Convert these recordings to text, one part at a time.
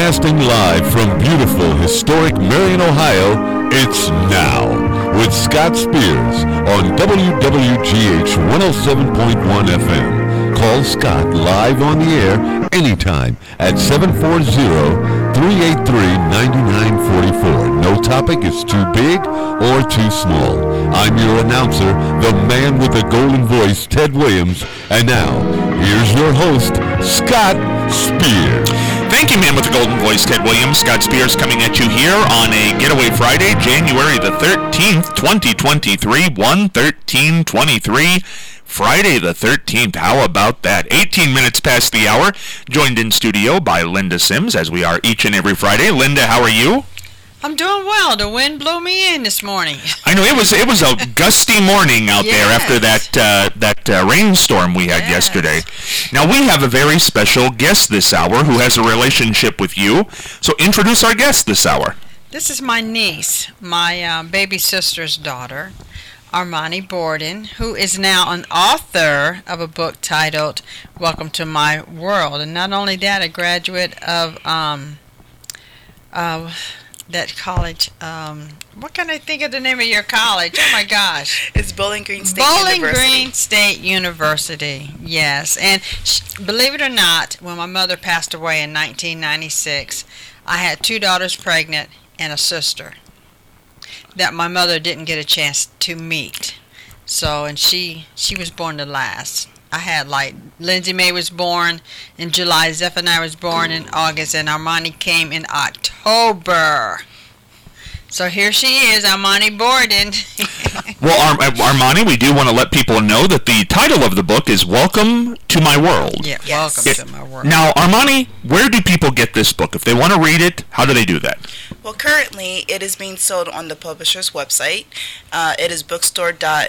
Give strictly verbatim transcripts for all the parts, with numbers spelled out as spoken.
Broadcasting live from beautiful, historic Marion, Ohio, it's Now with Scott Spears on W W G H one oh seven point one F M. Call Scott live on the air anytime at seven four zero, three eight three, nine nine four four. No topic is too big or too small. I'm your announcer, the man with the golden voice, Ted Williams. And now, here's your host, Scott Spears. Thank you, man with the golden voice, Ted Williams. Scott Spears coming at you here on a Getaway Friday, January the thirteenth, twenty twenty-three, one thirteen twenty-three. Friday the thirteenth. How about that? eighteen minutes past the hour. Joined in studio by Linda Sims, as we are each and every Friday. Linda, how are you? I'm doing well. The wind blew me in this morning. I know it was it was a gusty morning out yes. there after that uh, that uh, rainstorm we had yes. yesterday. Now we have a very special guest this hour who has a relationship with you. So introduce our guest this hour. This is my niece, my uh, baby sister's daughter, Armani Borden, who is now an author of a book titled Welcome to My World. And not only that, a graduate of um, uh, that college. Um, what can I think of the name of your college? Oh, my gosh. It's Bowling Green State Bowling University. Green State University, yes. And sh- believe it or not, when my mother passed away in nineteen ninety-six, I had two daughters pregnant and a sister that my mother didn't get a chance to meet. So, and she she was born the last. I had, like, Lindsay May was born in July, Zephaniah was born in August, and Armani came in October. So here she is, Armani Borden. Well, Ar- Armani, we do want to let people know that the title of the book is Welcome to My World. Yeah, yes. Welcome it, to My World. Now, Armani, where do people get this book? If they want to read it, how do they do that? Well, currently it is being sold on the publisher's website. Uh, it is bookstore dot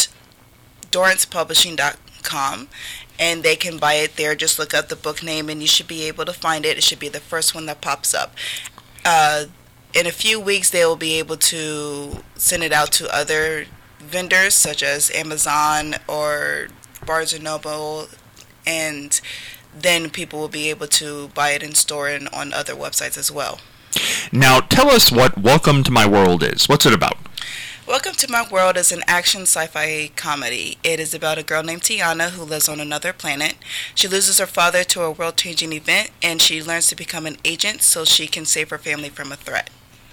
dorrance publishing dot com, and they can buy it there. Just look up the book name and you should be able to find it. It should be the first one that pops up. Uh, in a few weeks they will be able to send it out to other vendors such as Amazon or Barnes and Noble, and then people will be able to buy it in store and on other websites as well. Now, tell us what Welcome to My World is. What's it about? Welcome to My World is an action sci-fi comedy. It is about a girl named Tiana who lives on another planet. She loses her father to a world-changing event, and she learns to become an agent so she can save her family from a threat.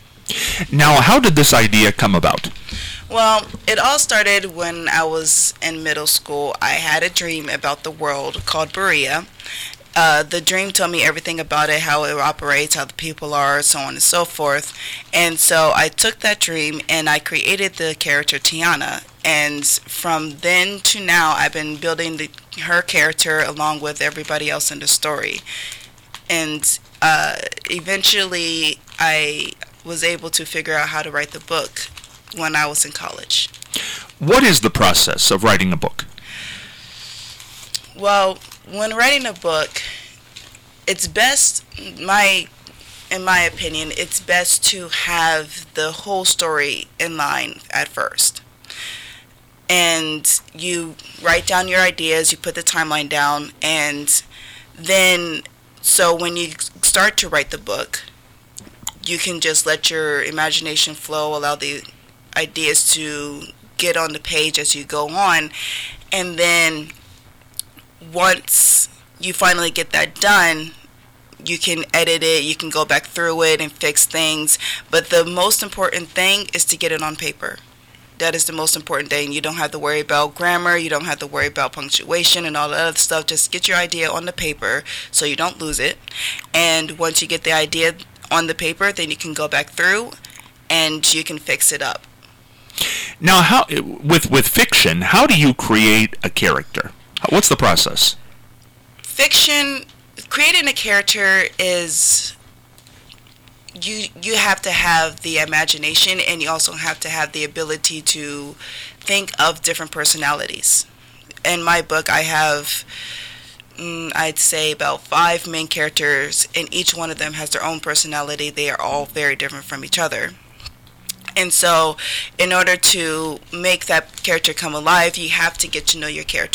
Now, how did this idea come about? Well, it all started when I was in middle school. I had a dream about the world called Berea. Uh, the dream told me everything about it, how it operates, how the people are, so on and so forth. And so I took that dream and I created the character Tiana. And from then to now, I've been building the, her character along with everybody else in the story. And uh, eventually, I was able to figure out how to write the book when I was in college. What is the process of writing a book? Well, when writing a book, it's best, my, in my opinion, it's best to have the whole story in line at first. And you write down your ideas, you put the timeline down, and then, so when you start to write the book, you can just let your imagination flow, allow the ideas to get on the page as you go on, and then once you finally get that done, you can edit it, you can go back through it and fix things, but the most important thing is to get it on paper. That is the most important thing. You don't have to worry about grammar, you don't have to worry about punctuation and all that other stuff. Just get your idea on the paper so you don't lose it, and once you get the idea on the paper, then you can go back through and you can fix it up. Now, how with with fiction, how do you create a character? What's the process? Fiction, creating a character is, you you have to have the imagination, and you also have to have the ability to think of different personalities. In my book, I have, mm, I'd say, about five main characters, and each one of them has their own personality. They are all very different from each other. And so, in order to make that character come alive, you have to get to know your character.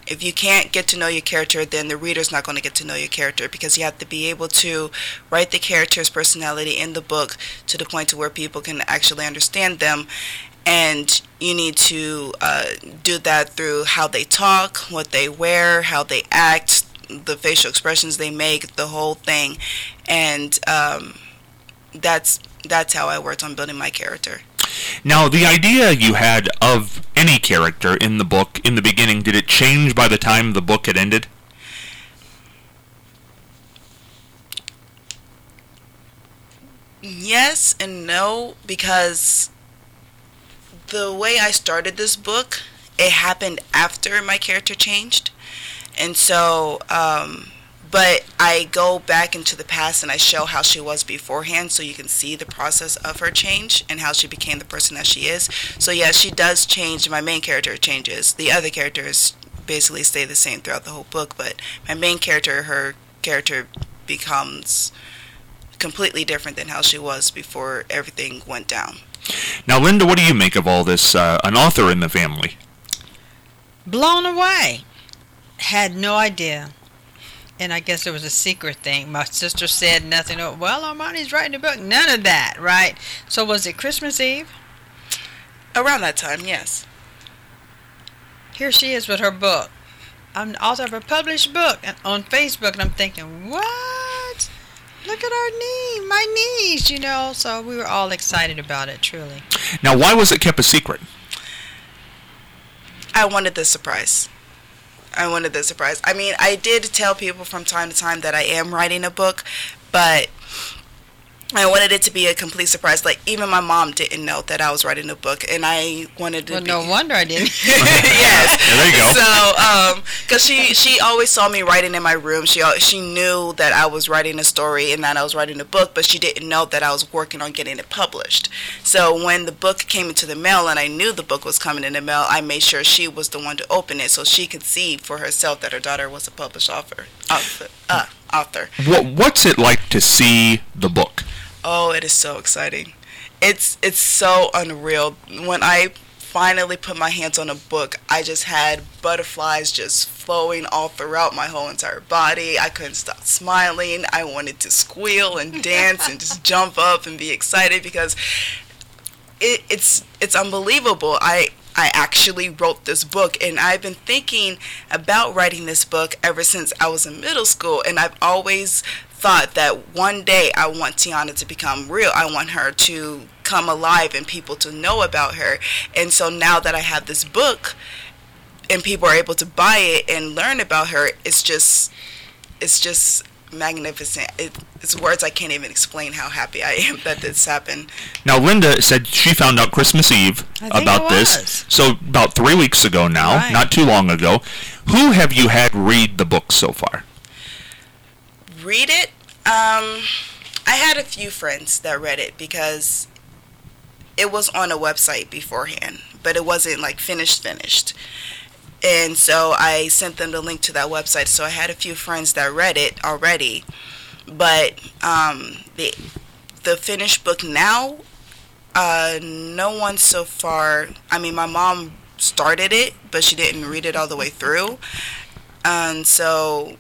If you can't get to know your character, then the reader's not going to get to know your character, because you have to be able to write the character's personality in the book to the point to where people can actually understand them. And you need to uh, do that through how they talk, what they wear, how they act, the facial expressions they make, the whole thing. And um, that's that's how I worked on building my character. Now, the idea you had of any character in the book in the beginning, did it change by the time the book had ended? Yes and no, because the way I started this book, it happened after my character changed. And so, um, but I go back into the past and I show how she was beforehand, so you can see the process of her change and how she became the person that she is. So yes, she does change. My main character changes. The other characters basically stay the same throughout the whole book, but my main character, her character becomes completely different than how she was before everything went down. Now, Linda, what do you make of all this? Uh, an author in the family. Blown away. Had no idea. And I guess it was a secret thing. My sister said nothing. Oh, well, Armani's writing a book. None of that, right? So was it Christmas Eve? Around that time, yes. Here she is with her book. I'm the author of a published book on Facebook, and I'm thinking, what? Look at our niece, my niece, you know. So we were all excited about it, truly. Now, why was it kept a secret? I wanted the surprise. I wanted the surprise. I mean, I did tell people from time to time that I am writing a book, but I wanted it to be a complete surprise. Like, even my mom didn't know that I was writing a book, and I wanted to well, be... no wonder I didn't. Yes. There you go. So, um, because she, she always saw me writing in my room. She she knew that I was writing a story and that I was writing a book, but she didn't know that I was working on getting it published. So when the book came into the mail and I knew the book was coming in the mail, I made sure she was the one to open it so she could see for herself that her daughter was a published author. author, uh, author. What What's it like to see the book? Oh, it is so exciting. It's it's so unreal. When I finally put my hands on a book, I just had butterflies just flowing all throughout my whole entire body. I couldn't stop smiling. I wanted to squeal and dance and just jump up and be excited because it, it's it's unbelievable. I I actually wrote this book, and I've been thinking about writing this book ever since I was in middle school, and I've always thought that one day I want Tiana to become real. I want her to come alive and people to know about her. And so now that I have this book and people are able to buy it and learn about her, it's just it's just magnificent. It, it's words I can't even explain how happy I am that this happened. Now, Linda said she found out Christmas Eve I think about it this. was. So about three weeks ago now, Right. not too long ago. Who have you had read the book so far? Read it? Um, I had a few friends that read it because it was on a website beforehand, but it wasn't like finished finished. And so I sent them the link to that website. So I had a few friends that read it already, but um, the the finished book now, uh, no one so far. I mean, my mom started it, but she didn't read it all the way through, and so.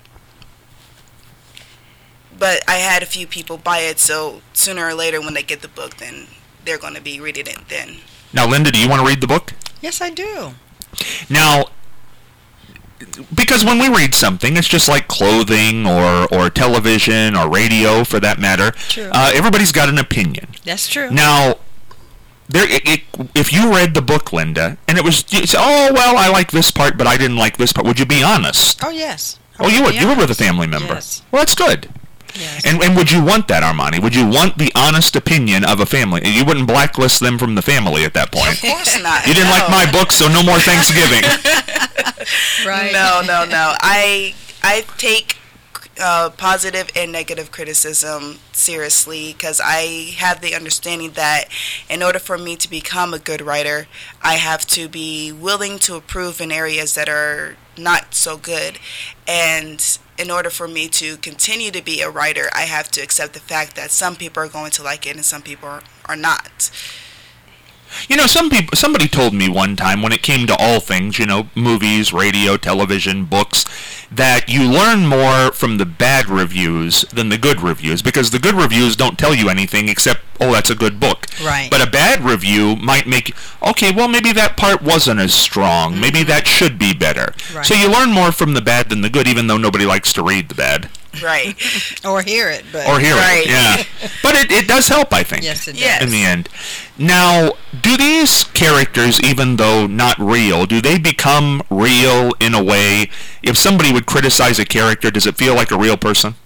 But I had a few people buy it, so sooner or later when they get the book, then they're going to be reading it then. Now, Linda, do you want to read the book? Yes, I do. Now, because when we read something, it's just like clothing or, or television or radio, for that matter. True. Uh, everybody's got an opinion. That's true. Now, there, it, it, if you read the book, Linda, and it was, you say, oh, well, I like this part, but I didn't like this part, would you be honest? Oh, yes. I Oh, you would. be You were with a honest. family member. Yes. Well, that's good. Yes. And and would you want that, Armani? Would you want the honest opinion of a family? You wouldn't blacklist them from the family at that point. Of course not. You didn't no. like my book, so no more Thanksgiving. Right. No, no, no. I I take uh, positive and negative criticism seriously because I have the understanding that in order for me to become a good writer, I have to be willing to improve in areas that are not so good. And in order for me to continue to be a writer, I have to accept the fact that some people are going to like it and some people are, are not. You know, some people, somebody told me one time when it came to all things, you know, movies, radio, television, books, that you learn more from the bad reviews than the good reviews, because the good reviews don't tell you anything except, oh, that's a good book. Right. But a bad review might make, okay, well, maybe that part wasn't as strong. Mm-hmm. Maybe that should be better. Right. So you learn more from the bad than the good, even though nobody likes to read the bad. Right. Or hear it. But. Or hear right. it, yeah. But it, it does help, I think. Yes, it does. Yes. In the end. Now, do these characters, even though not real, do they become real in a way? If somebody would criticize a character, does it feel like a real person?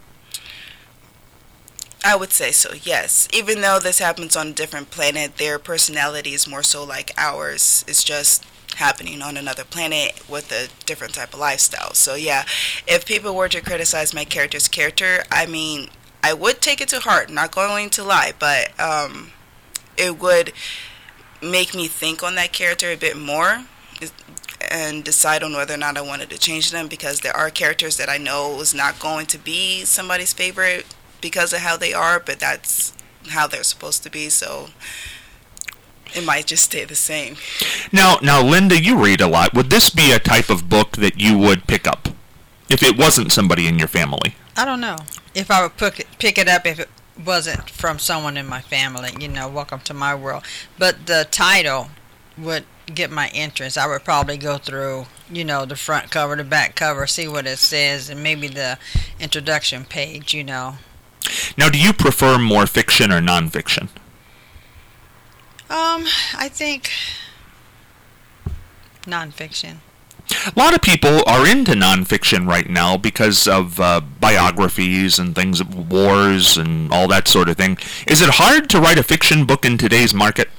I would say so, yes. Even though this happens on a different planet, their personality is more so like ours. It's just happening on another planet with a different type of lifestyle. So yeah, if people were to criticize my character's character, I mean, I would take it to heart, not going to lie, but um, it would make me think on that character a bit more and decide on whether or not I wanted to change them, because there are characters that I know is not going to be somebody's favorite because of how they are, but that's how they're supposed to be, so it might just stay the same. Now, now, Linda, you read a lot. Would this be a type of book that you would pick up if it wasn't somebody in your family? I don't know if I would pick it, pick it up if it wasn't from someone in my family. You know, welcome to my world. But the title would get my interest. I would probably go through, you know, the front cover, the back cover, see what it says, and maybe the introduction page, you know. Now, do you prefer more fiction or nonfiction? Um, I think nonfiction. A lot of people are into nonfiction right now because of uh, biographies and things, wars and all that sort of thing. Is it hard to write a fiction book in today's market?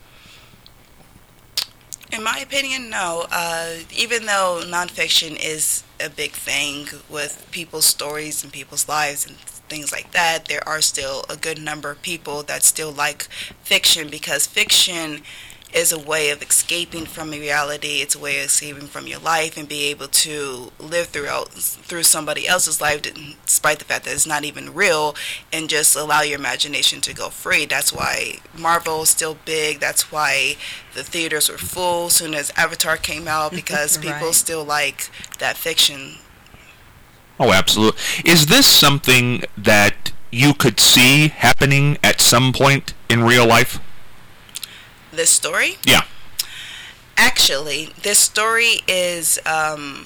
In my opinion, no. Uh, even though nonfiction is a big thing with people's stories and people's lives and things like that, there are still a good number of people that still like fiction, because fiction is a way of escaping from reality. It's a way of escaping from your life and be able to live throughout through somebody else's life, despite the fact that it's not even real, and just allow your imagination to go free. That's why Marvel is still big. That's why the theaters were full as soon as Avatar came out, because people Right. still like that fiction. Oh, absolutely. Is this something that you could see happening at some point in real life? This story? Yeah. Actually, this story is um,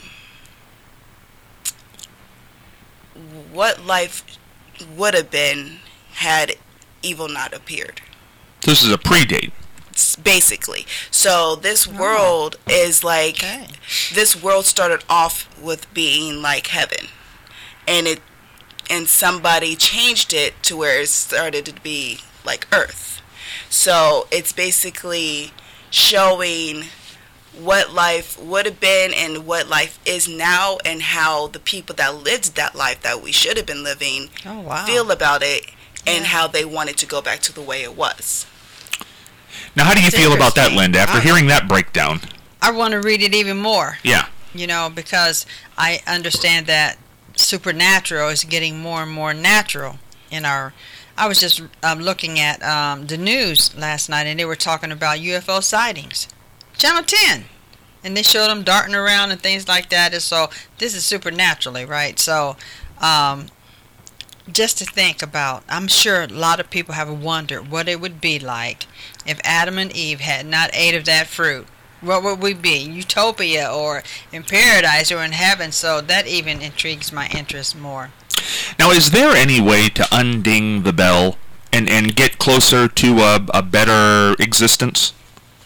what life would have been had evil not appeared. This is a predate. S- Basically. So this world is like, Okay. this world started off with being like heaven. And it and somebody changed it to where it started to be like earth. So it's basically showing what life would have been and what life is now, and how the people that lived that life that we should have been living Oh, wow. feel about it, and Yeah. how they want it to go back to the way it was. Now, how do you That's feel about that, interesting. Linda, after I- hearing that breakdown? I want to read it even more, Yeah. you know, because I understand that supernatural is getting more and more natural in our. I was just um, looking at um, the news last night, and they were talking about U F O sightings. Channel ten. And they showed them darting around and things like that. And so this is supernaturally, right? So um, just to think about, I'm sure a lot of people have wondered what it would be like if Adam and Eve had not ate of that fruit. What would we be? Utopia, or in paradise, or in heaven? So that even intrigues my interest more. Now, is there any way to unding the bell and, and get closer to a, a better existence?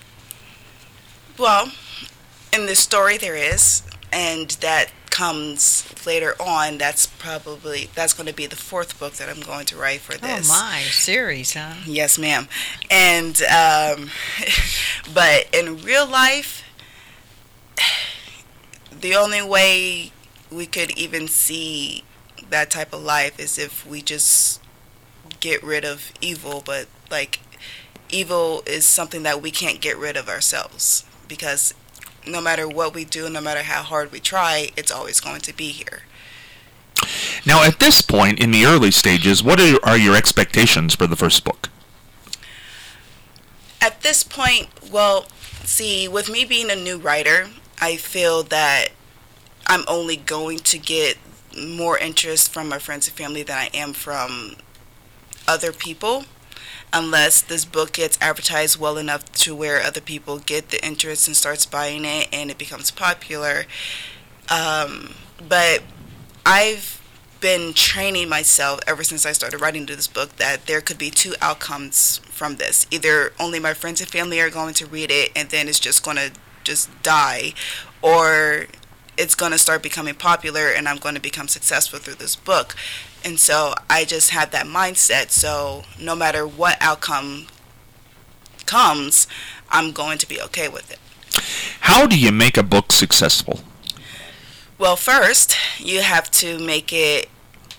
Well, in this story there is, and that comes later on. That's probably, that's going to be the fourth book that I'm going to write for this. Oh my, series, huh? Yes, ma'am. And um, but in real life, the only way we could even see that type of life is if we just get rid of evil. But like, evil is something that we can't get rid of ourselves, because no matter what we do, no matter how hard we try, it's always going to be here. Now, at this point, in the early stages, what are, are your expectations for the first book? At this point, well, see, with me being a new writer, I feel that I'm only going to get more interest from my friends and family than I am from other people, unless this book gets advertised well enough to where other people get the interest and starts buying it and it becomes popular. Um, but I've been training myself ever since I started writing this book that there could be two outcomes from this. Either only my friends and family are going to read it and then it's just going to just die, or it's going to start becoming popular and I'm going to become successful through this book. And so I just have that mindset. So no matter what outcome comes, I'm going to be okay with it. How do you make a book successful? Well, first, you have to make it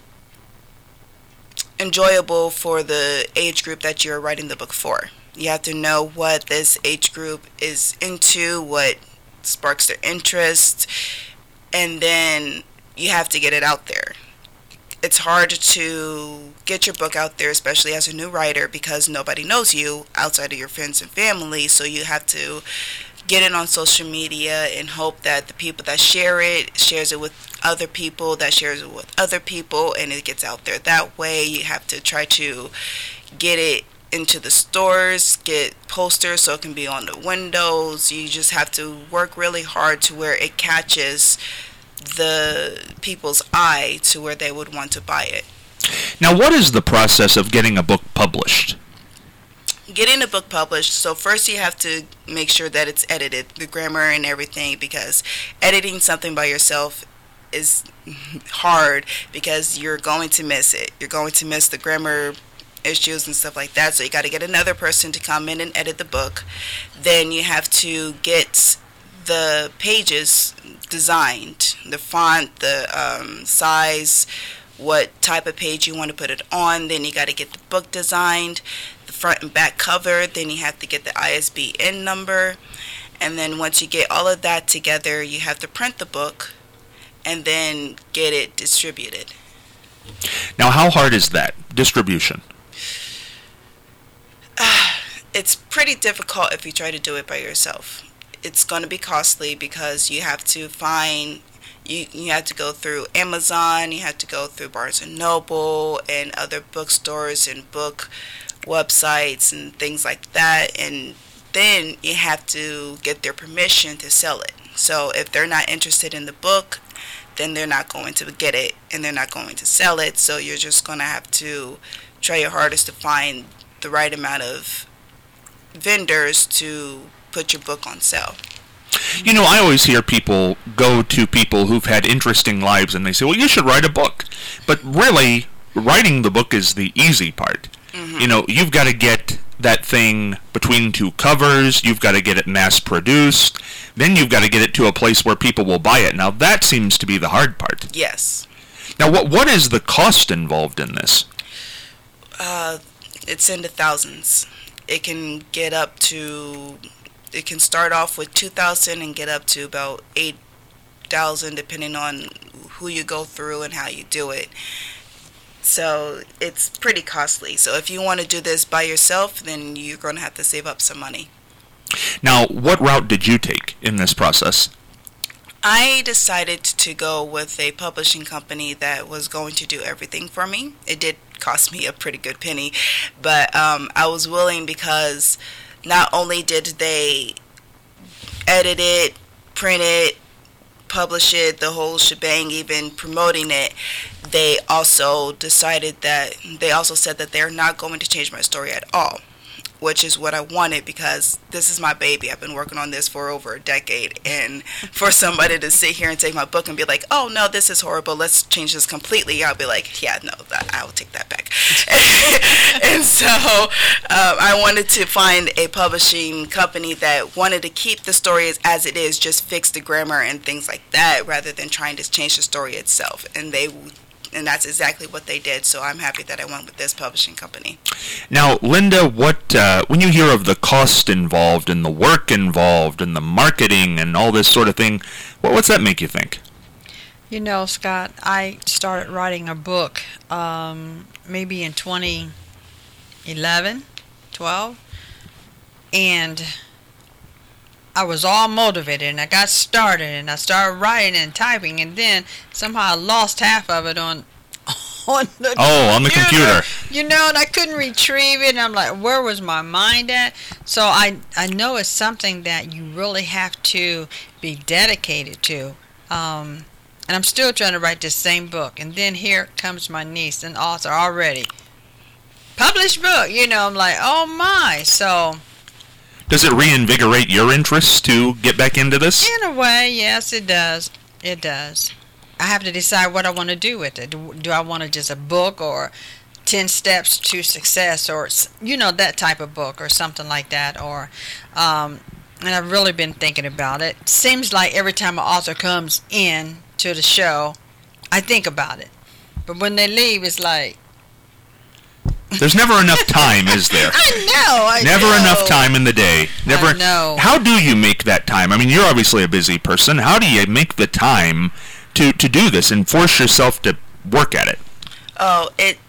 enjoyable for the age group that you're writing the book for. You have to know what this age group is into, what sparks their interest, and then you have to get it out there. It's hard to get your book out there, especially as a new writer, because nobody knows you outside of your friends and family, so you have to get it on social media and hope that the people that share it shares it with other people that shares it with other people and it gets out there that way. You have to try to get it into the stores, get posters so it can be on the windows. You just have to work really hard to where it catches the people's eye to where they would want to buy it. Now, what is the process of getting a book published? Getting a book published, so first you have to make sure that it's edited, the grammar and everything, because editing something by yourself is hard because you're going to miss it. You're going to miss the grammar issues and stuff like that, so you got to get another person to come in and edit the book. Then you have to get the pages designed, the font, the um, size, what type of page you want to put it on. Then you got to get the book designed, the front and back cover. Then you have to get the I S B N number. And then once you get all of that together, you have to print the book and then get it distributed. Now, how hard is that, distribution? Uh, it's pretty difficult if you try to do it by yourself. It's going to be costly because you have to find... You you have to go through Amazon, you have to go through Barnes and Noble and other bookstores and book websites and things like that. And then you have to get their permission to sell it. So if they're not interested in the book, then they're not going to get it and they're not going to sell it. So you're just going to have to try your hardest to find the right amount of vendors to put your book on sale. You know, I always hear people go to people who've had interesting lives and they say, well, you should write a book. But really, writing the book is the easy part. Mm-hmm. You know, you've got to get that thing between two covers, you've got to get it mass produced, then you've got to get it to a place where people will buy it. Now, that seems to be the hard part. Yes. Now, what what is the cost involved in this? Uh, it's in the thousands. It can get up to... It can start off with two thousand dollars and get up to about eight thousand dollars depending on who you go through and how you do it. So it's pretty costly. So if you want to do this by yourself, then you're going to have to save up some money. Now, what route did you take in this process? I decided to go with a publishing company that was going to do everything for me. It did cost me a pretty good penny, but um, I was willing because... Not only did they edit it, print it, publish it, the whole shebang, even promoting it, they also decided that, they also said that they're not going to change my story at all, which is what I wanted because this is my baby. I've been working on this for over a decade, and for somebody to sit here and take my book and be like, oh no, this is horrible, let's change this completely, I'll be like, yeah, no, that, I will take that back. And so um, I wanted to find a publishing company that wanted to keep the story as, as it is, just fix the grammar and things like that, rather than trying to change the story itself. And they and that's exactly what they did. So I'm happy that I went with this publishing company. Now, Linda, what uh, when you hear of the cost involved and the work involved and the marketing and all this sort of thing, what, what's that make you think? You know, Scott, I started writing a book um, maybe in twenty eleven, twelve, and I was all motivated, and I got started, and I started writing and typing, and then somehow I lost half of it on on the oh, on the computer. You know, and I couldn't retrieve it, and I'm like, where was my mind at? So I, I know it's something that you really have to be dedicated to. Um, and I'm still trying to write this same book. And then here comes my niece, an author already. Published book, you know, I'm like, oh my. So does it reinvigorate your interest to get back into this? in a way, yes, it does. It does. I have to decide what I want to do with it. Do, do I want to just a book or ten steps to success or, you know, that type of book or something like that. Or, um, and I've really been thinking about it. Seems like every time an author comes in to the show, I think about it. But when they leave, it's like... There's never enough time, is there? I know, I Never know. enough time in the day. Never. I know. How do you make that time? I mean, you're obviously a busy person. How do you make the time to, to do this and force yourself to work at it? Oh, it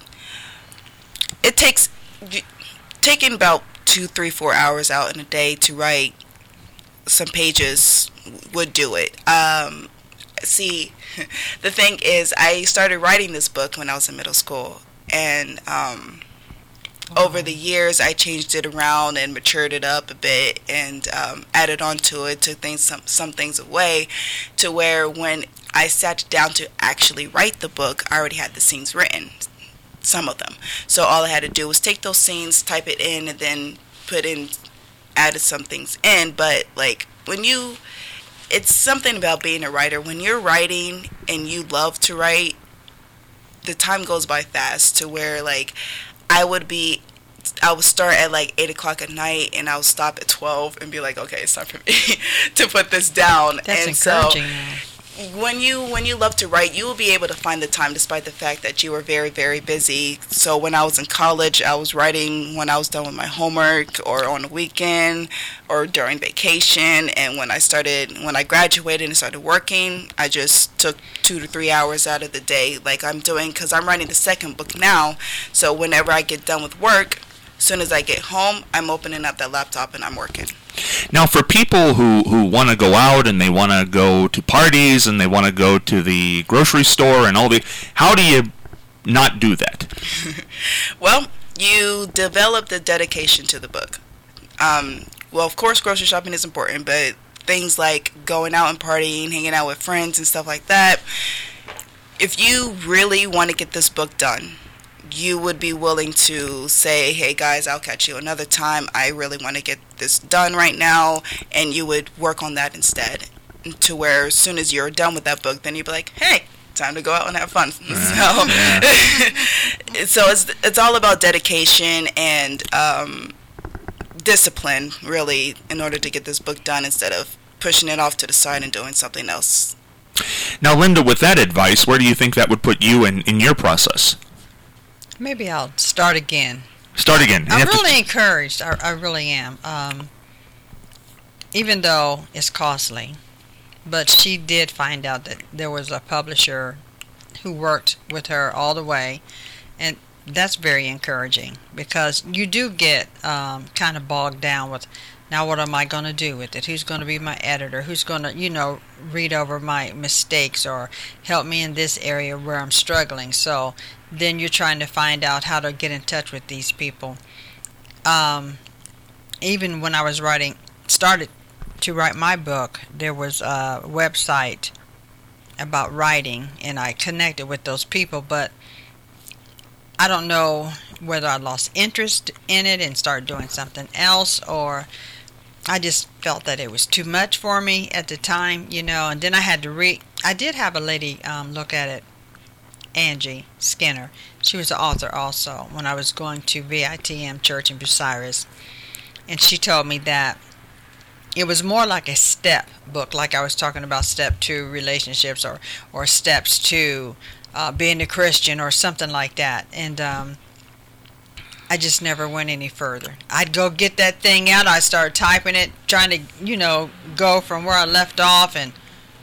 it takes taking about two, three, four hours out in a day to write some pages would do it. Um, see, the thing is, I started writing this book when I was in middle school, and um, over the years, I changed it around and matured it up a bit, and um, added on to it, took things some some things away, to where when I sat down to actually write the book, I already had the scenes written, some of them. So all I had to do was take those scenes, type it in, and then put in, added some things in. But like when you, it's something about being a writer. When you're writing and you love to write, the time goes by fast, to where like I would be, I would start at like eight o'clock at night, and I would stop at twelve and be like, okay, it's time for me to put this down. That's and encouraging. So, when you when you love to write, you will be able to find the time, despite the fact that you are very, very busy. So when I was in college, I was writing when I was done with my homework, or on the weekend, or during vacation. And when I started, when I graduated and started working, I just took two to three hours out of the day, like I'm doing, because I'm writing the second book now. So whenever I get done with work, as soon as I get home, I'm opening up that laptop and I'm working. Now, for people who, who want to go out and they want to go to parties and they want to go to the grocery store and all the, how do you not do that? Well, you develop the dedication to the book. Um, well, of course, grocery shopping is important, but things like going out and partying, hanging out with friends and stuff like that, if you really want to get this book done, you would be willing to say, hey guys, I'll catch you another time. I really want to get this done right now. And you would work on that instead. To where as soon as you're done with that book, then you'd be like, hey, time to go out and have fun. Right. So, so it's, it's all about dedication and um, discipline, really, in order to get this book done, instead of pushing it off to the side and doing something else. Now, Linda, with that advice, where do you think that would put you in, in your process? Maybe I'll start again. Start again. You I'm have to- really encouraged. I, I really am. Um, even though it's costly. But she did find out that there was a publisher who worked with her all the way. And that's very encouraging, because you do get um, kind of bogged down with, now what am I going to do with it? Who's going to be my editor? Who's going to, you know, read over my mistakes or help me in this area where I'm struggling? So then you're trying to find out how to get in touch with these people. Um, even when I was writing, started to write my book, there was a website about writing, and I connected with those people, but I don't know whether I lost interest in it and started doing something else, or I just felt that it was too much for me at the time, you know, and then I had to read. I did have a lady um, look at it, Angie Skinner. She was an author also when I was going to V I T M Church in Bucyrus, and she told me that it was more like a step book, like I was talking about step two relationships, or, or steps to uh, being a Christian, or something like that. And um, I just never went any further. I'd go get that thing out, I'd start typing it, trying to, you know, go from where I left off, and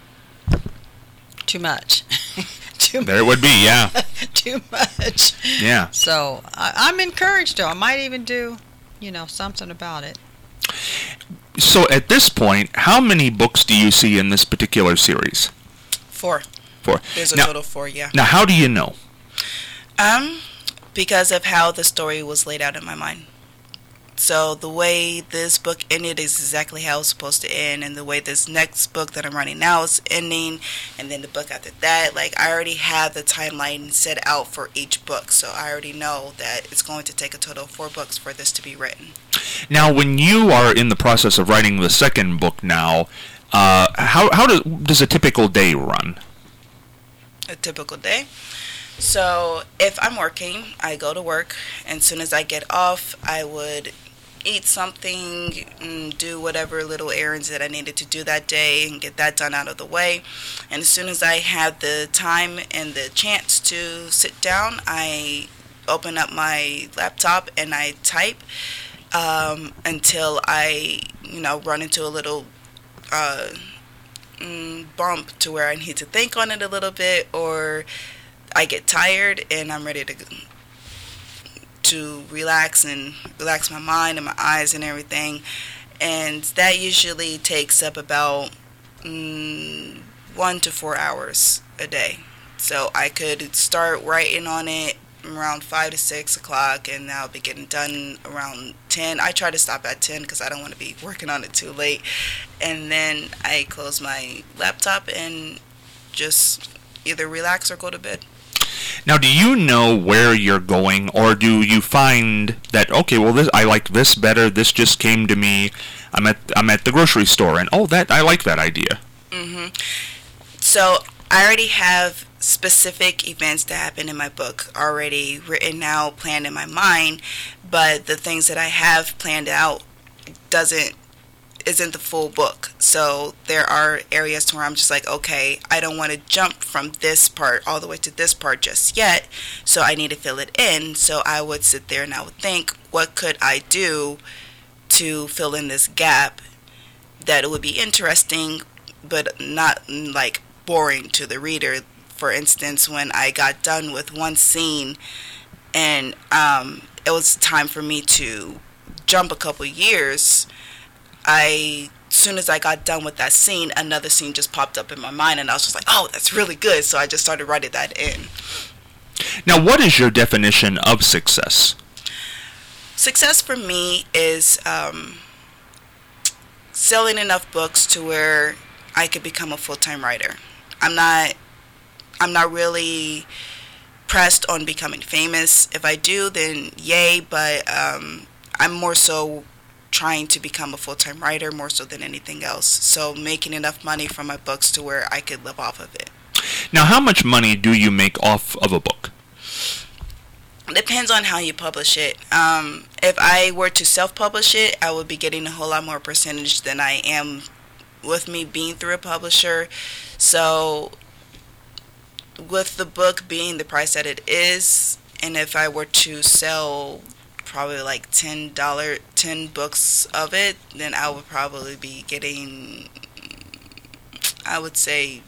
too much. too There it would be, yeah. too much. Yeah. So I, I'm encouraged, though. I might even do, you know, something about it. So at this point, how many books do you see in this particular series? Four. Four. There's a now, total of four, yeah. Now, how do you know? Um, because of how the story was laid out in my mind. So the way this book ended is exactly how it's supposed to end, and the way this next book that I'm writing now is ending, and then the book after that, like, I already have the timeline set out for each book, so I already know that it's going to take a total of four books for this to be written. Now, when you are in the process of writing the second book now, uh, how how does does a typical day run? A typical day? So if I'm working, I go to work, and as soon as I get off, I would eat something, and do whatever little errands that I needed to do that day and get that done out of the way. And as soon as I have the time and the chance to sit down, I open up my laptop and I type um, until I, you know, run into a little uh, bump to where I need to think on it a little bit, or I get tired and I'm ready to to relax and relax my mind and my eyes and everything, and that usually takes up about mm, one to four hours a day. So I could start writing on it around five to six o'clock, and I'll be getting done around ten. I try to stop at ten because I don't want to be working on it too late, and then I close my laptop and just either relax or go to bed. Now, do you know where you're going, or do you find that, okay, well, this I like this better, this just came to me, I'm at I'm at the grocery store, and oh, that I like that idea? Mm-hmm. So I already have specific events that happen in my book already written out, planned in my mind, but the things that I have planned out doesn't isn't the full book. So there are areas to where I'm just like, okay, I don't want to jump from this part all the way to this part just yet, so I need to fill it in. So I would sit there and I would think, what could I do to fill in this gap that it would be interesting but not like boring to the reader. For instance, when I got done with one scene and um, it was time for me to jump a couple years, I, as soon as I got done with that scene, another scene just popped up in my mind, and I was just like, oh, that's really good. So I just started writing that in. Now, what is your definition of success? Success for me is um, selling enough books to where I could become a full-time writer. I'm not, I'm not really pressed on becoming famous. If I do, then yay, but um, I'm more so trying to become a full-time writer more so than anything else. So making enough money from my books to where I could live off of it. Now, how much money do you make off of a book? It depends on how you publish it. Um, if I were to self-publish it, I would be getting a whole lot more percentage than I am with me being through a publisher. So with the book being the price that it is, and if I were to sell probably like ten dollars, ten books of it, then I would probably be getting, I would say,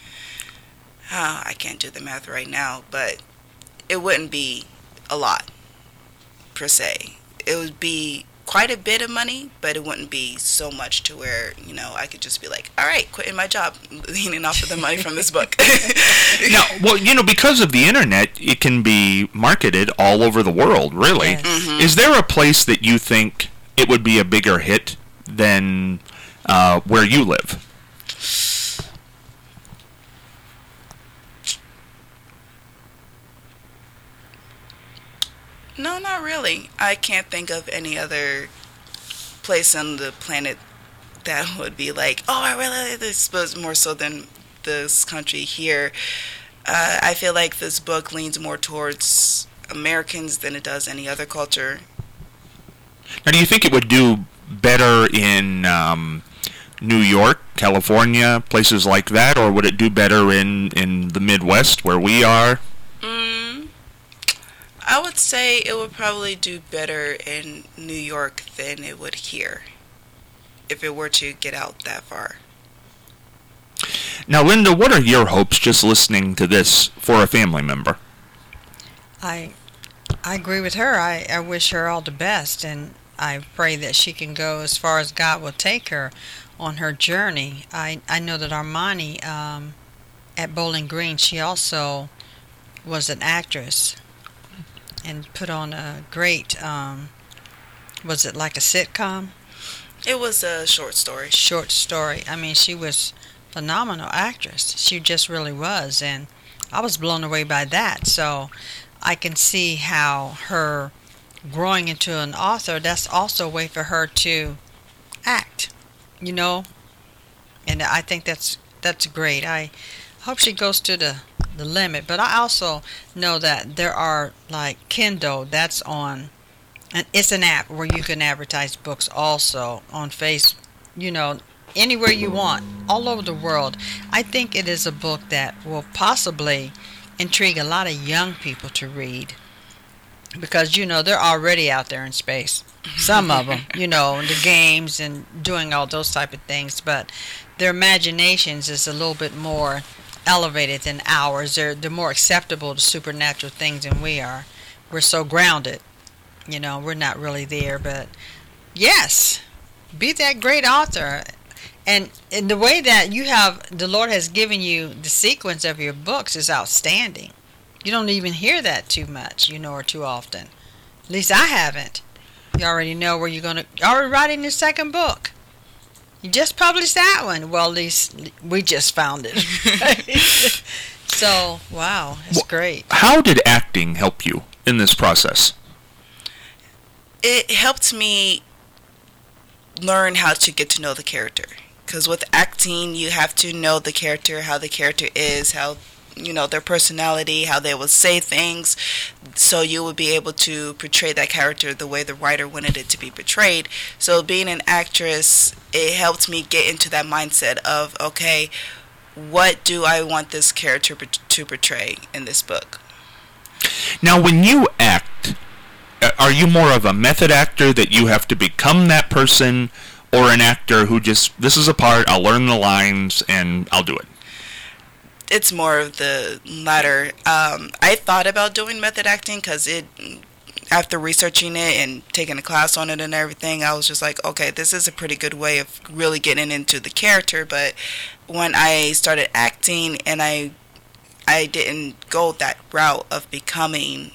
oh, I can't do the math right now, but it wouldn't be a lot per se. It would be quite a bit of money, but it wouldn't be so much to where, you know, I could just be like, all right, quitting my job, leaning off of the money from this book. Now, well, you know, because of the internet, it can be marketed all over the world, really. Yes. Mm-hmm. Is there a place that you think it would be a bigger hit than uh, where you live? No, not really. I can't think of any other place on the planet that would be like, oh, I really like this, but more so than this country here. Uh, I feel like this book leans more towards Americans than it does any other culture. Now, do you think it would do better in um, New York, California, places like that, or would it do better in, in the Midwest where we are? Mm, I would say it would probably do better in New York than it would here, if it were to get out that far. Now, Linda, what are your hopes just listening to this for a family member? I I agree with her. I, I wish her all the best, and I pray that she can go as far as God will take her on her journey. I, I know that Armani, um, at Bowling Green, she also was an actress and put on a great, um, was it like a sitcom? It was a short story. Short story. I mean, she was a phenomenal actress. She just really was, and I was blown away by that. So I can see how her growing into an author, that's also a way for her to act, you know, and I think that's that's great. I hope she goes to the, the limit, but I also know that there are, like Kindle, that's on, and it's an app where you can advertise books also on Facebook, you know, anywhere you want, all over the world. I think it is a book that will possibly intrigue a lot of young people to read, because, you know, they're already out there in space. Some of them, you know, the games and doing all those type of things, but their imaginations is a little bit more elevated than ours. They're, they're more acceptable to supernatural things than we are. We're so grounded, you know, we're not really there, but yes, be that great author. And, and the way that you have, the Lord has given you the sequence of your books is outstanding. You don't even hear that too much, you know, or too often. At least I haven't. You already know where you're going to... You're already writing your second book. You just published that one. Well, at least we just found it. So, wow, it's well, great. How did acting help you in this process? It helped me learn how to get to know the character. Because with acting, you have to know the character, how the character is, how... you know, their personality, how they would say things, so you would be able to portray that character the way the writer wanted it to be portrayed. So being an actress, it helped me get into that mindset of, okay, what do I want this character to portray in this book? Now, when you act, are you more of a method actor that you have to become that person, or an actor who just, this is a part, I'll learn the lines, and I'll do it? It's more of the latter. Um, I thought about doing method acting because it, after researching it and taking a class on it and everything, I was just like, okay, this is a pretty good way of really getting into the character. But when I started acting and I, I didn't go that route of becoming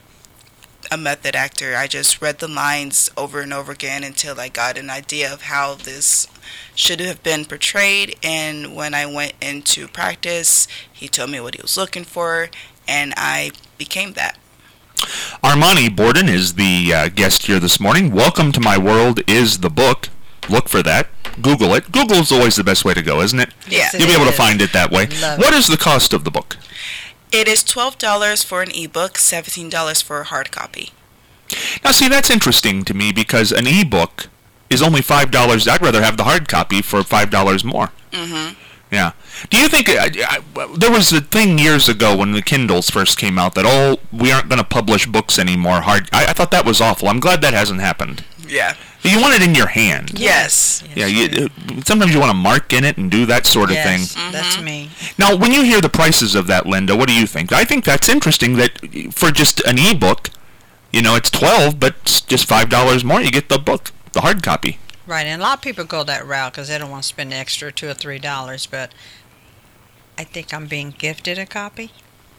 a method actor. I just read the lines over and over again until I got an idea of how this should have been portrayed, and when I went into practice, he told me what he was looking for, and I became that. Armani Borden is the uh, guest here this morning. Welcome to My World is the book. Look for that. Google it. Google is always the best way to go, isn't it? Yeah. You'll be able to find it that way. Love what it. is the cost of the book? It is twelve dollars for an ebook, seventeen dollars for a hard copy. Now, see, that's interesting to me because an ebook is only five dollars. I'd rather have the hard copy for five dollars more. Mm-hmm. Yeah. Do you think... I, I, there was a thing years ago when the Kindles first came out that, oh, we aren't going to publish books anymore. Hard. I, I thought that was awful. I'm glad that hasn't happened. Yeah. You want it in your hand. Yes. Yes. Yeah. You, sometimes you want to mark in it and do that sort of Yes, thing. that's me. Now, when you hear the prices of that, Linda, what do you think? I think that's interesting that for just an ebook, you know, it's twelve, but it's just five dollars more. You get the book, the hard copy. Right, and a lot of people go that route because they don't want to spend the extra two or three dollars. But I think I'm being gifted a copy.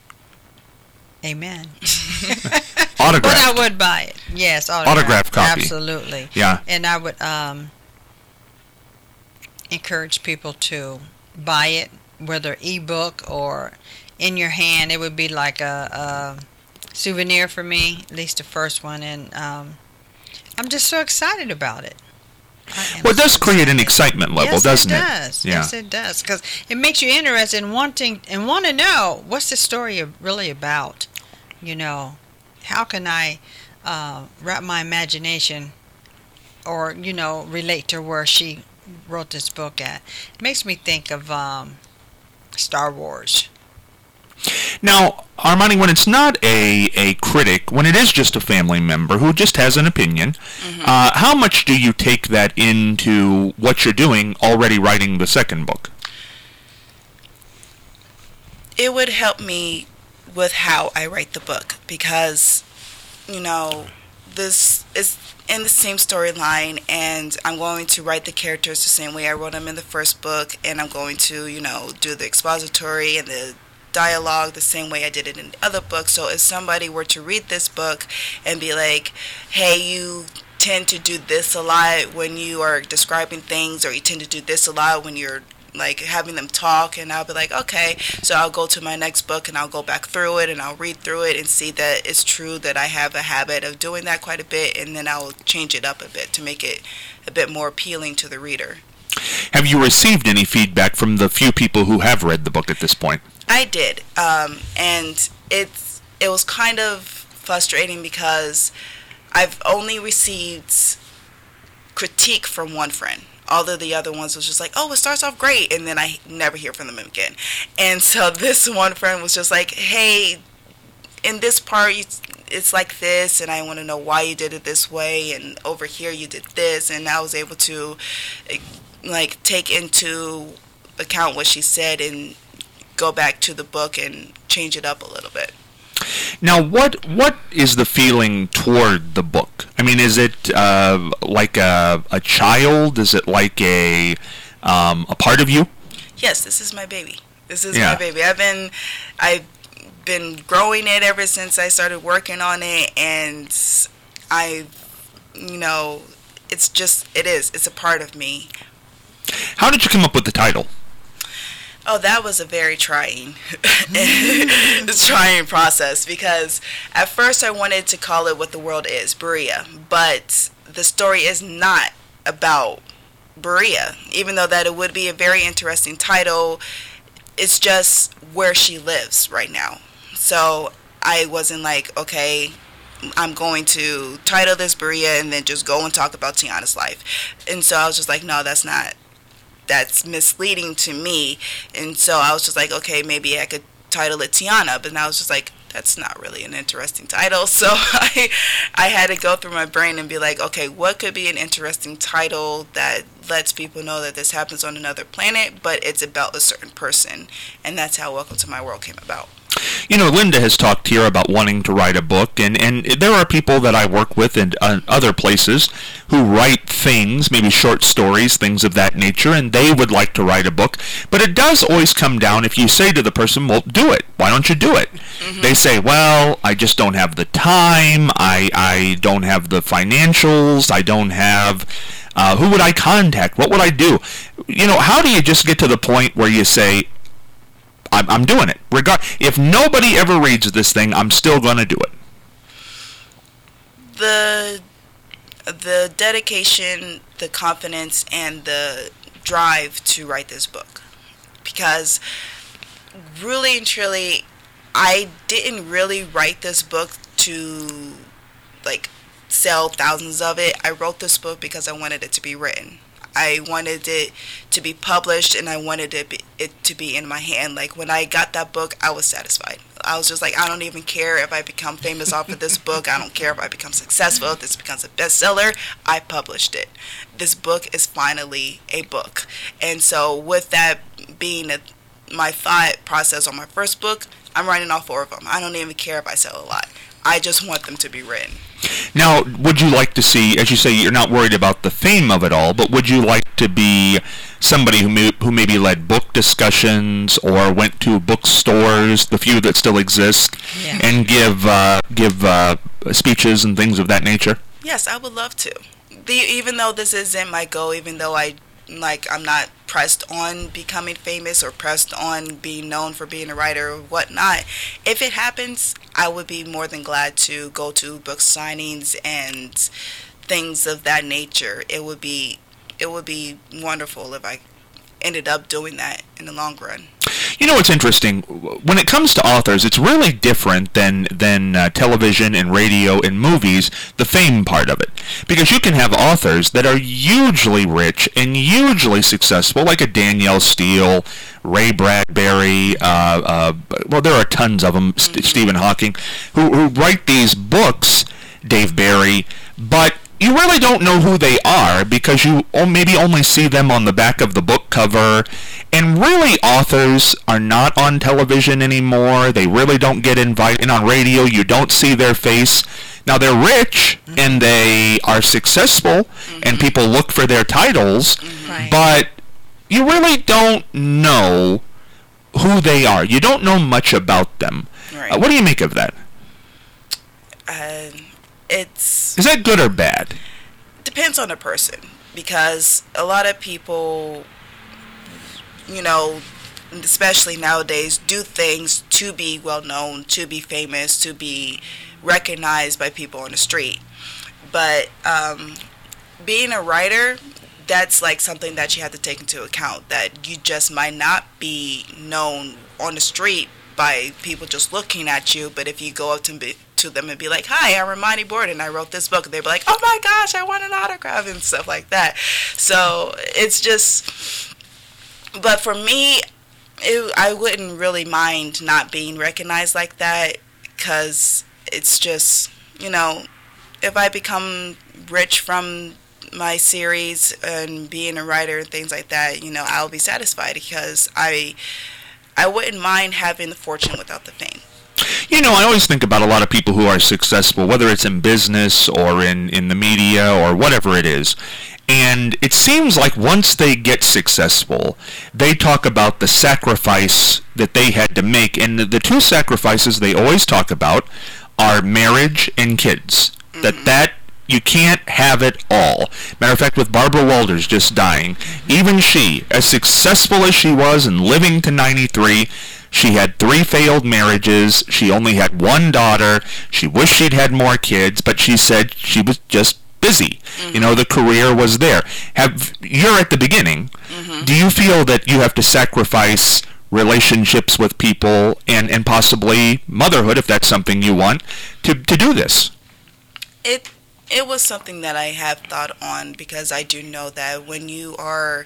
Amen. Autographed. But I would buy it. Yes, autographed, Autographed copy. Absolutely. Yeah. And I would um, encourage people to buy it, whether ebook or in your hand. It would be like a, a souvenir for me, at least the first one, and um, I'm just so excited about it. I am Well, it does so create an excited. excitement level, yes, doesn't it? it? Does. Yeah. Yes, it does. Because it makes you interested in wanting and want to know what's the story really about. You know, how can I uh, wrap my imagination or, you know, relate to where she wrote this book at? It makes me think of um, Star Wars. Now, Armani, when it's not a, a critic, when it is just a family member who just has an opinion, mm-hmm. uh, how much do you take that into what you're doing already writing the second book? It would help me with how I write the book because, you know, this is in the same storyline, and I'm going to write the characters the same way I wrote them in the first book, and I'm going to, you know, do the expository and the dialogue the same way I did it in the other book. So if somebody were to read this book and be like, hey, you tend to do this a lot when you are describing things, or you tend to do this a lot when you're like having them talk, and I'll be like, okay, so I'll go to my next book and I'll go back through it and I'll read through it and see that it's true that I have a habit of doing that quite a bit, and then I'll change it up a bit to make it a bit more appealing to the reader. Have you received any feedback from the few people who have read the book at this point? I did, um, and it's it was kind of frustrating because I've only received critique from one friend. All of the other ones was just like, oh, it starts off great, and then I never hear from them again. And so this one friend was just like, hey, in this part, it's like this, and I want to know why you did it this way, and over here you did this, and I was able to, like, take into account what she said and go back to the book and change it up a little bit. Now, what what is the feeling toward the book? I mean, is it uh, like a, a child? Is it like a um, a part of you? Yes, this is my baby. This is yeah. my baby. I've been I've been growing it ever since I started working on it, and I, you know, it's just it is. It's a part of me. How did you come up with the title? Oh, that was a very trying, trying process, because at first I wanted to call it What the World Is, Berea, but the story is not about Berea, even though that it would be a very interesting title. It's just where she lives right now. So I wasn't like, okay, I'm going to title this Berea and then just go and talk about Tiana's life. And so I was just like, no, that's not. That's misleading to me. And so I was just like, okay, maybe I could title it Tiana, but then I was just like, that's not really an interesting title. So I I had to go through my brain and be like, okay, what could be an interesting title that lets people know that this happens on another planet, but it's about a certain person. And that's how Welcome to My World came about. You know, Linda has talked here about wanting to write a book, and, and there are people that I work with in uh, other places who write things, maybe short stories, things of that nature, and they would like to write a book. But it does always come down, if you say to the person, well, do it. Why don't you do it? Mm-hmm. They say, well, I just don't have the time. I, I don't have the financials. I don't have... Uh, who would I contact? What would I do? You know, how do you just get to the point where you say, I'm, I'm doing it. Regard if nobody ever reads this thing, I'm still going to do it. The the dedication, the confidence, and the drive to write this book. Because really and truly, I didn't really write this book to, like, sell thousands of it. I wrote this book because I wanted it to be written. I wanted it to be published, and I wanted it, be, it to be in my hand. Like, when I got that book, I was satisfied. I was just like, I don't even care if I become famous off of this book. I don't care if I become successful, if this becomes a bestseller. I published it. This book is finally a book. And so with that being a, my thought process on my first book, I'm writing all four of them. I don't even care if I sell a lot. I just want them to be written. Now, would you like to see, as you say, you're not worried about the fame of it all, but would you like to be somebody who may, who maybe led book discussions or went to bookstores, the few that still exist, yeah. and give uh, give uh, speeches and things of that nature? Yes, I would love to. The, even though this isn't my goal, even though I like I'm not pressed on becoming famous or pressed on being known for being a writer or whatnot, if it happens, I would be more than glad to go to book signings and things of that nature. It would be it would be wonderful if I ended up doing that in the long run. You know what's interesting? When it comes to authors, it's really different than than uh, television and radio and movies, the fame part of it. Because you can have authors that are hugely rich and hugely successful, like a Danielle Steele, Ray Bradbury, uh, uh, well, there are tons of them, mm-hmm. St- Stephen Hawking, who, who write these books, Dave Barry, but you really don't know who they are because you maybe only see them on the back of the book cover. And really, authors are not on television anymore. They really don't get invited on radio. You don't see their face. Now, they're rich mm-hmm. and they are successful, mm-hmm. and people look for their titles, mm-hmm. right. but you really don't know who they are. You don't know much about them. Right. Uh, what do you make of that? Uh, it's... Is that good or bad? Depends on the person, because a lot of people, you know, especially nowadays, do things to be well known, to be famous, to be recognized by people on the street. But um, being a writer, that's like something that you have to take into account, that you just might not be known on the street by people just looking at you, but if you go up to, be, to them and be like, hi, I'm Romani Borden, I wrote this book, they'd be like, oh my gosh, I want an autograph and stuff like that. So it's just, but for me, it, I wouldn't really mind not being recognized like that, because it's just, you know, if I become rich from my series and being a writer and things like that, you know, I'll be satisfied, because I I wouldn't mind having the fortune without the fame. You know, I always think about a lot of people who are successful, whether it's in business or in, in the media or whatever it is. And it seems like once they get successful, they talk about the sacrifice that they had to make. And the, the two sacrifices they always talk about are marriage and kids. Mm-hmm. That that you can't have it all. Matter of fact, with Barbara Walters just dying, even she, as successful as she was and living to ninety-three, she had three failed marriages. She only had one daughter. She wished she'd had more kids, but she said she was just busy. Mm-hmm. You know, the career was there. Have you're at the beginning. Mm-hmm. Do you feel that you have to sacrifice relationships with people and, and possibly motherhood, if that's something you want, to, to do this? It It was something that I have thought on, because I do know that when you are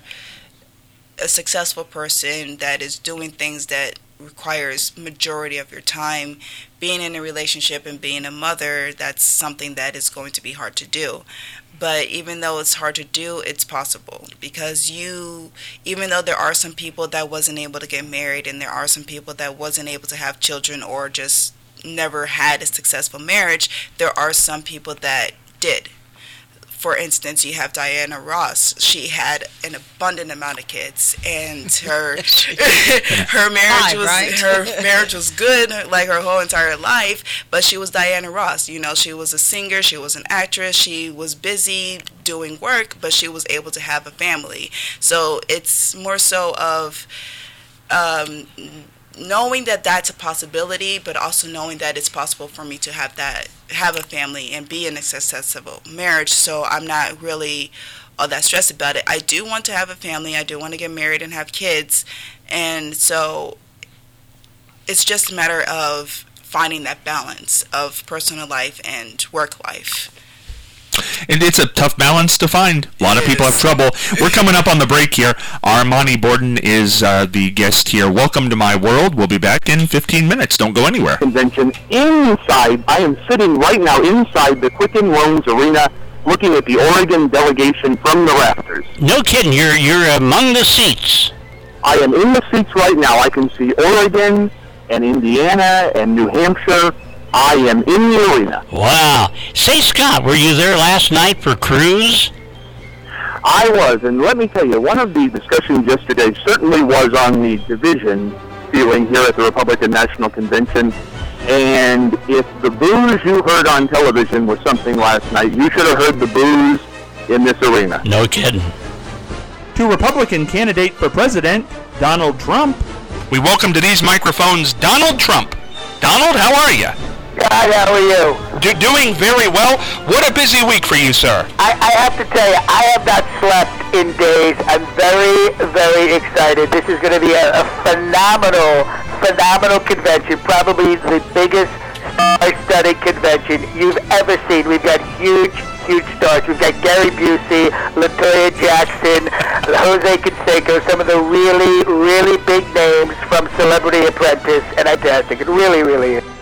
a successful person that is doing things that requires majority of your time, being in a relationship and being a mother, that's something that is going to be hard to do. But even though it's hard to do, it's possible, because you, even though there are some people that wasn't able to get married, and there are some people that wasn't able to have children or just never had a successful marriage, there are some people that did. For instance, you have Diana Ross. She had an abundant amount of kids, and her her marriage was right? her marriage was good, like her whole entire life. But she was Diana Ross. You know, she was a singer, she was an actress, she was busy doing work, but she was able to have a family. So it's more so of um, knowing that that's a possibility, but also knowing that it's possible for me to have that, have a family and be in a successful marriage. So I'm not really all that stressed about it. I do want to have a family. I do want to get married and have kids. And so it's just a matter of finding that balance of personal life and work life. And it's a tough balance to find. A lot of people have trouble. We're coming up on the break here. Armani Borden is uh, the guest here. Welcome to my world. We'll be back in fifteen minutes. Don't go anywhere. Convention inside. I am sitting right now inside the Quicken Loans Arena, looking at the Oregon delegation from the rafters. No kidding. You're you're among the seats. I am in the seats right now. I can see Oregon and Indiana and New Hampshire. I am in the arena. Wow. Say, Scott, were you there last night for Cruise? I was, and let me tell you, one of the discussions yesterday certainly was on the division feeling here at the Republican National Convention. And if the boos you heard on television was something last night, you should have heard the boos in this arena. No kidding. To Republican candidate for president, Donald Trump. We welcome to these microphones Donald Trump. Donald, how are you? God, how are you? Do, doing very well. What a busy week for you, sir. I, I have to tell you, I have not slept in days. I'm very, very excited. This is going to be a, a phenomenal, phenomenal convention. Probably the biggest star-studded convention you've ever seen. We've got huge, huge stars. We've got Gary Busey, LaToya Jackson, Jose Canseco, some of the really, really big names from Celebrity Apprentice, and fantastic. It really, really is.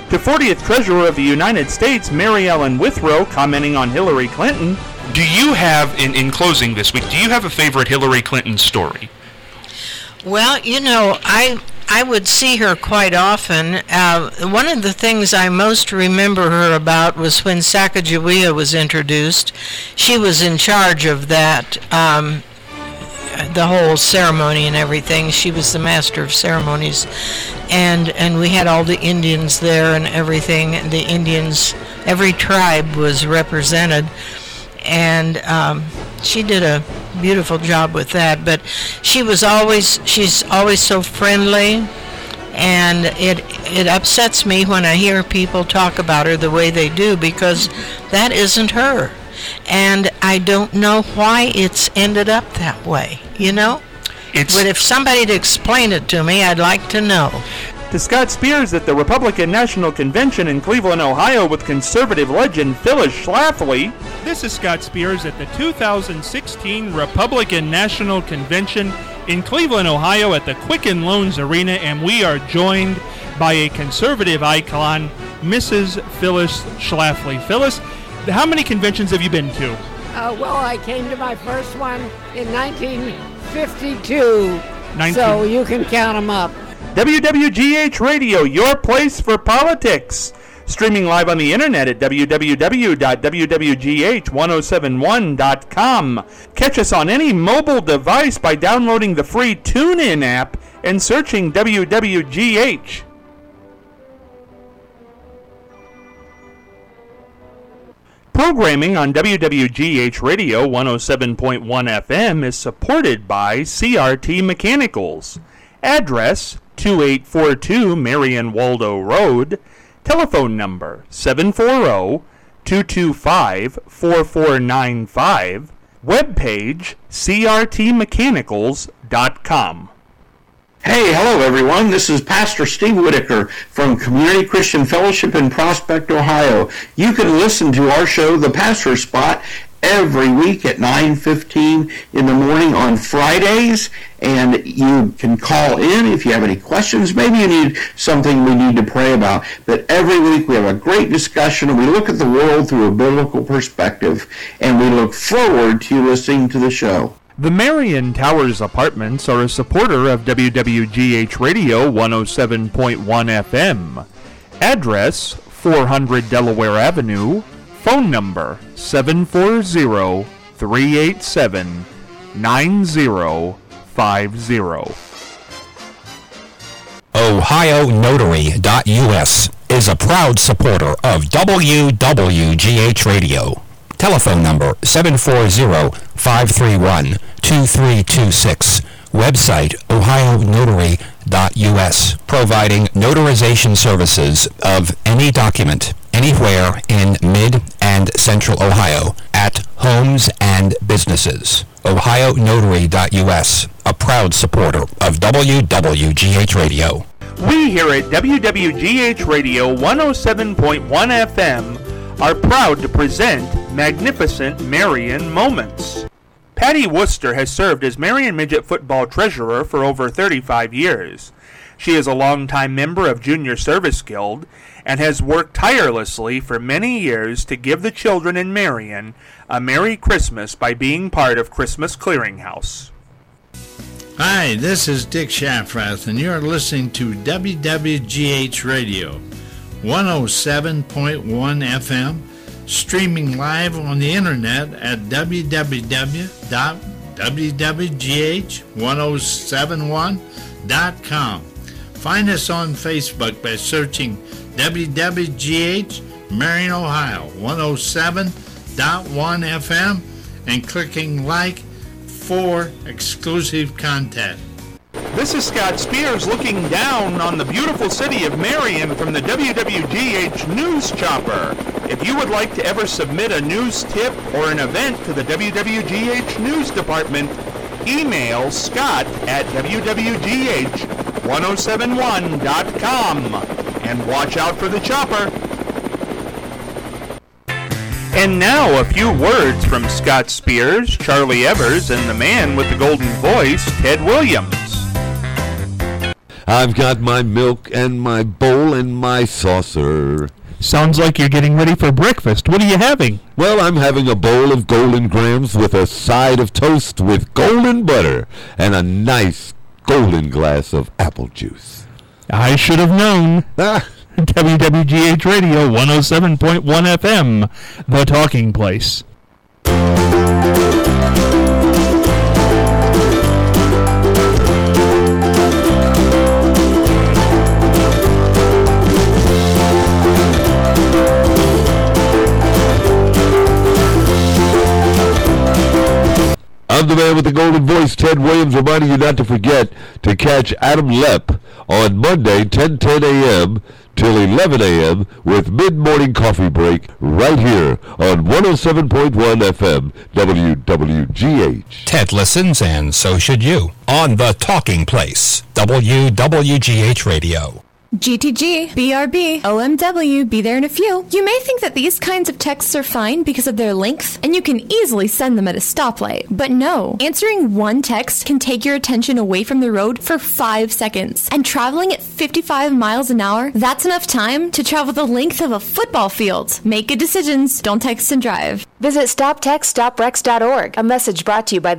To fortieth Treasurer of the United States, Mary Ellen Withrow, commenting on Hillary Clinton. Do you have, in, in closing this week, do you have a favorite Hillary Clinton story? Well, you know, I I would see her quite often. Uh, one of the things I most remember her about was when Sacagawea was introduced. She was in charge of that, um, the whole ceremony and everything. She was the master of ceremonies. And, and we had all the Indians there and everything. And the Indians, every tribe was represented. And um, she did a beautiful job with that, but she was always she's always so friendly, and it it upsets me when I hear people talk about her the way they do, because that isn't her, and I don't know why it's ended up that way, you know. It's but if somebody to explain it to me, I'd like to know. To Scott Spears at the Republican National Convention in Cleveland, Ohio, with conservative legend Phyllis Schlafly. This is Scott Spears at the two thousand sixteen Republican National Convention in Cleveland, Ohio at the Quicken Loans Arena, and we are joined by a conservative icon, Missus Phyllis Schlafly. Phyllis, how many conventions have you been to? Uh, well, I came to my first one in nineteen fifty-two, nineteen so you can count them up. W W G H Radio, your place for politics. Streaming live on the internet at w w w dot w w g h ten seventy-one dot com. Catch us on any mobile device by downloading the free TuneIn app and searching W W G H. Programming on W W G H Radio one oh seven point one F M is supported by C R T Mechanicals. Address twenty-eight forty-two Marion Waldo Road. Telephone number seven four zero, two two five, four four nine five. Webpage c r t mechanicals dot com. Hey, hello everyone. This is Pastor Steve Whitaker from Community Christian Fellowship in Prospect, Ohio. You can listen to our show, The Pastor Spot, every week at nine fifteen in the morning on Fridays, and you can call in if you have any questions. Maybe you need something we need to pray about. But every week we have a great discussion, and we look at the world through a biblical perspective, and we look forward to you listening to the show. The Marion Towers Apartments are a supporter of W W G H Radio one oh seven point one F M. Address four hundred Delaware Avenue. Phone number seven four zero, three eight seven, nine zero five zero. Ohio Notary dot U S is a proud supporter of W W G H Radio. Telephone number seven four zero, five three one, two three two six. Website Ohio Notary dot U S, providing notarization services of any document anywhere in mid and central Ohio at homes and businesses. Ohio Notary dot U S, a proud supporter of W W G H Radio. We here at W W G H Radio one oh seven point one F M are proud to present Magnificent Marion Moments. Patty Worcester has served as Marion Midget Football Treasurer for over thirty-five years. She is a longtime member of Junior Service Guild and has worked tirelessly for many years to give the children in Marion a Merry Christmas by being part of Christmas Clearinghouse. Hi, this is Dick Shafrath, and you're listening to W W G H Radio, one oh seven point one F M, streaming live on the internet at w w w dot w w g h ten seventy-one dot com. Find us on Facebook by searching W W G H Marion, Ohio, one oh seven point one F M, and clicking like for exclusive content. This is Scott Spears looking down on the beautiful city of Marion from the W W G H News Chopper. If you would like to ever submit a news tip or an event to the W W G H News Department, email Scott at w w g h ten seventy-one dot com. And watch out for the chopper. And now a few words from Scott Spears, Charlie Evers, and the man with the golden voice, Ted Williams. I've got my milk and my bowl and my saucer. Sounds like you're getting ready for breakfast. What are you having? Well, I'm having a bowl of Golden Grahams with a side of toast with golden butter and a nice golden glass of apple juice. I should have known. Ah. W W G H Radio one oh seven point one F M, the talking place. I'm the man with the golden voice, Ted Williams, reminding you not to forget to catch Adam Lepp on Monday, ten ten a.m. till eleven a.m. with mid-morning coffee break right here on one oh seven point one F M W W G H. Ted listens, and so should you, on The Talking Place, W W G H Radio. G T G, B R B, O M W, be there in a few. You may think that these kinds of texts are fine because of their length, and you can easily send them at a stoplight. But no, answering one text can take your attention away from the road for five seconds. And traveling at fifty-five miles an hour, that's enough time to travel the length of a football field. Make good decisions. Don't text and drive. Visit stop text stop wrecks dot org. A message brought to you by